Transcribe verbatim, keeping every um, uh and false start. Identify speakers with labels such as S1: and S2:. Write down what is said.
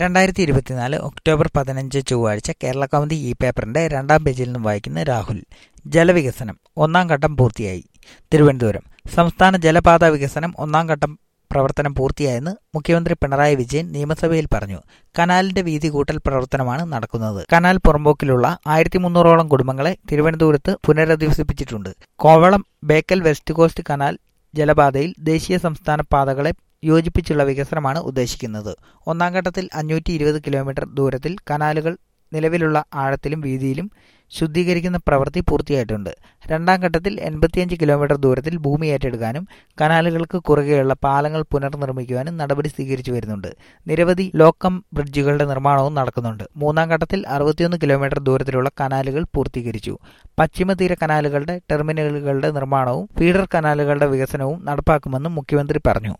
S1: രണ്ടായിരത്തി ഇരുപത്തിനാല് ഒക്ടോബർ പതിനഞ്ച് ചൊവ്വാഴ്ച കേരള കൗമുദി ഈ പേപ്പറിന്റെ രണ്ടാം പേജിൽ നിന്നും വായിക്കുന്ന രാഹുൽ. ജലവികസനം ഒന്നാം ഘട്ടം പൂർത്തിയായി. തിരുവനന്തപുരം. സംസ്ഥാന ജലപാത വികസനം ഒന്നാം ഘട്ടം പ്രവർത്തനം പൂർത്തിയായെന്ന് മുഖ്യമന്ത്രി പിണറായി വിജയൻ നിയമസഭയിൽ പറഞ്ഞു. കനാലിന്റെ വീതി കൂട്ടൽ പ്രവർത്തനമാണ് നടക്കുന്നത്. കനാൽ പുറമ്പോക്കിലുള്ള ആയിരത്തി മുന്നൂറോളം കുടുംബങ്ങളെ തിരുവനന്തപുരത്ത് പുനരധിവസിപ്പിച്ചിട്ടുണ്ട്. Kovalam Bekal west coast canal ജലപാതയിൽ ദേശീയ സംസ്ഥാന പാതകളെ യോജിപ്പിച്ചുള്ള വികസനമാണ് ഉദ്ദേശിക്കുന്നത്. ഒന്നാം ഘട്ടത്തിൽ അഞ്ഞൂറ്റി ഇരുപത് കിലോമീറ്റർ ദൂരത്തിൽ കനാലുകൾ നിലവിലുള്ള ആഴത്തിലും വീതിയിലും ശുദ്ധീകരിക്കുന്ന പ്രവൃത്തി പൂർത്തിയായിട്ടുണ്ട്. രണ്ടാം ഘട്ടത്തിൽ എൺപത്തിയഞ്ച് കിലോമീറ്റർ ദൂരത്തിൽ ഭൂമി ഏറ്റെടുക്കാനും കനാലുകൾക്ക് കുറുകെയുള്ള പാലങ്ങൾ പുനർനിർമ്മിക്കുവാനും നടപടി സ്വീകരിച്ചു വരുന്നുണ്ട്. നിരവധി ലോക്കം ബ്രിഡ്ജുകളുടെ നിർമ്മാണവും നടക്കുന്നുണ്ട്. മൂന്നാം ഘട്ടത്തിൽ അറുപത്തിയൊന്ന് കിലോമീറ്റർ ദൂരത്തിലുള്ള കനാലുകൾ പൂർത്തീകരിച്ചു. പശ്ചിമതീര കനാലുകളുടെ ടെർമിനലുകളുടെ നിർമ്മാണവും ഫീഡർ കനാലുകളുടെ വികസനവും നടപ്പാക്കുമെന്നും മുഖ്യമന്ത്രി പറഞ്ഞു.